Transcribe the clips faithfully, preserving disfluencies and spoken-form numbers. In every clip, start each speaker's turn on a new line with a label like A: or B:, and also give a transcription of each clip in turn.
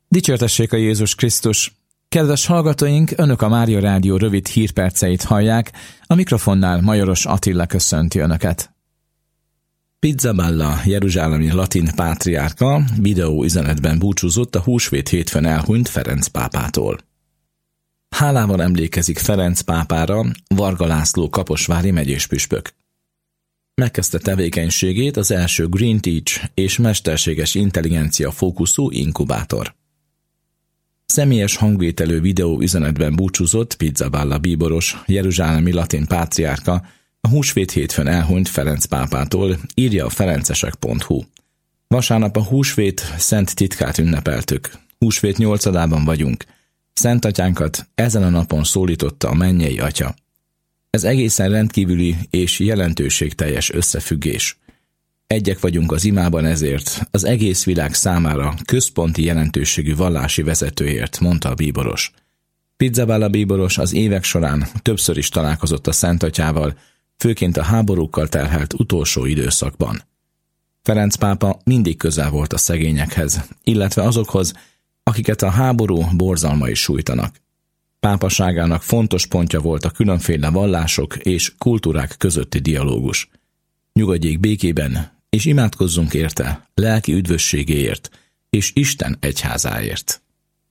A: Dicsértessék a Jézus Krisztus! Kedves hallgatóink, Önök a Mária Rádió rövid hírperceit hallják, a mikrofonnál Majoros Attila köszönti Önöket. Pizzaballa jeruzsálemi latin pátriárka videóüzenetben búcsúzott a húsvét hétfőn elhunyt Ferenc pápától. Hálával emlékezik Ferenc pápára Varga László kaposvári megyéspüspök. Megkezdte tevékenységét az első Green Teach és mesterséges intelligencia fókuszú inkubátor. Személyes hangvételű videóüzenetben búcsúzott Pizzaballa bíboros jeruzsálemi latin pátriárka a húsvét hétfőn elhunyt Ferenc pápától, írja a ferencesek pont hu. Vasárnap a húsvét szent titkát ünnepeltük. Húsvét nyolcadában vagyunk. Szent atyánkat ezen a napon szólította a mennyei atya. Ez egészen rendkívüli és jelentőségteljes összefüggés. Egyek vagyunk az imában ezért, az egész világ számára központi jelentőségű vallási vezetőért, mondta a bíboros. Pizzaballa bíboros az évek során többször is találkozott a Szent Atyával, főként a háborúkkal terhelt utolsó időszakban. Ferenc pápa mindig közel volt a szegényekhez, illetve azokhoz, akiket a háború borzalmai sújtanak. Pápaságának fontos pontja volt a különféle vallások és kultúrák közötti dialógus. Nyugodjék békében, és imádkozzunk érte, lelki üdvösségéért, és Isten egyházáért.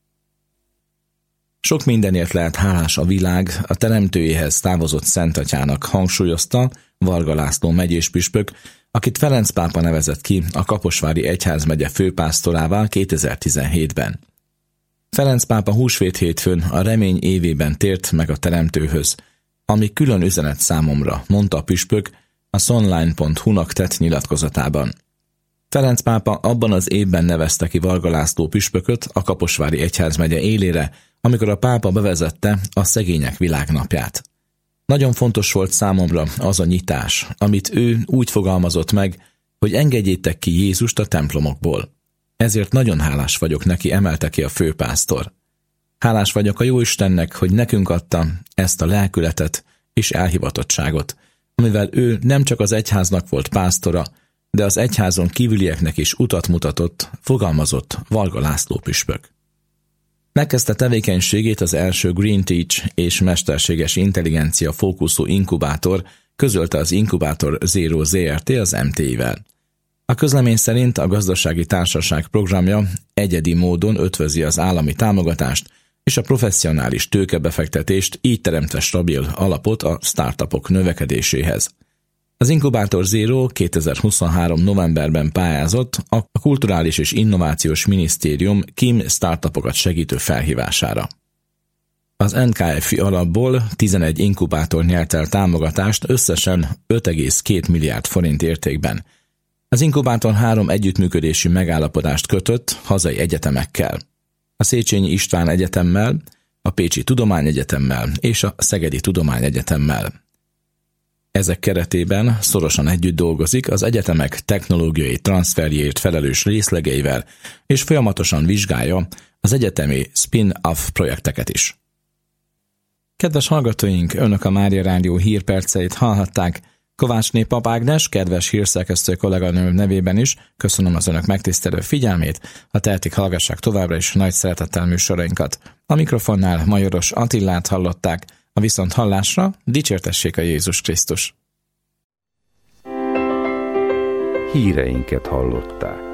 A: Sok mindenért lehet hálás a világ a teremtőjéhez távozott Szent Atyának, hangsúlyozta Varga László megyéspüspök, akit Ferenc pápa nevezett ki a Kaposvári egyházmegye főpásztorává kétezer-tizenhétben. Ferenc pápa húsvét hétfőn a remény évében tért meg a teremtőhöz, ami külön üzenet számomra, mondta a püspök a sonline pont hu-nak tett nyilatkozatában. Ferenc pápa abban az évben nevezte ki Varga László püspököt a Kaposvári egyházmegye élére, amikor a pápa bevezette a Szegények Világnapját. Nagyon fontos volt számomra az a nyitás, amit ő úgy fogalmazott meg, hogy engedjétek ki Jézust a templomokból. Ezért nagyon hálás vagyok neki, emelte ki a főpásztor. Hálás vagyok a Jóistennek, hogy nekünk adta ezt a lelkületet és elhivatottságot, amivel ő nem csak az egyháznak volt pásztora, de az egyházon kívülieknek is utat mutatott, fogalmazott Varga László püspök. Megkezdte tevékenységét az első Green Teach és mesterséges intelligencia fókuszú inkubátor, közölte az Inkubátor Zero zé er té az em té i-vel. A közlemény szerint a gazdasági társaság programja egyedi módon ötvözi az állami támogatást és a professzionális tőkebefektetést, így teremtve stabil alapot a startupok növekedéséhez. Az Inkubátor Zero kétezer-huszonhárom novemberben pályázott a Kulturális és Innovációs Minisztérium KIM startupokat segítő felhívására. Az en ká ef i alapból tizenegy inkubátor nyert el támogatást összesen öt egész két milliárd forint értékben. Az inkubátor három együttműködési megállapodást kötött hazai egyetemekkel. A Széchenyi István Egyetemmel, a Pécsi Tudományegyetemmel és a Szegedi Tudományegyetemmel. Ezek keretében szorosan együtt dolgozik az egyetemek technológiai transferjéért felelős részlegeivel, és folyamatosan vizsgálja az egyetemi spin-off projekteket is. Kedves hallgatóink, Önök a Mária Rádió hírperceit hallhatták. Kovácsné Pap Ágnes, kedves hírszerkesztő kolléganőm nevében is köszönöm az Önök megtisztelő figyelmét, ha tehetik, hallgassák továbbra is nagy szeretettel műsorainkat. A mikrofonnál Majoros Attilát hallották, a viszont hallásra dicsértessék a Jézus Krisztus.
B: Híreinket hallották.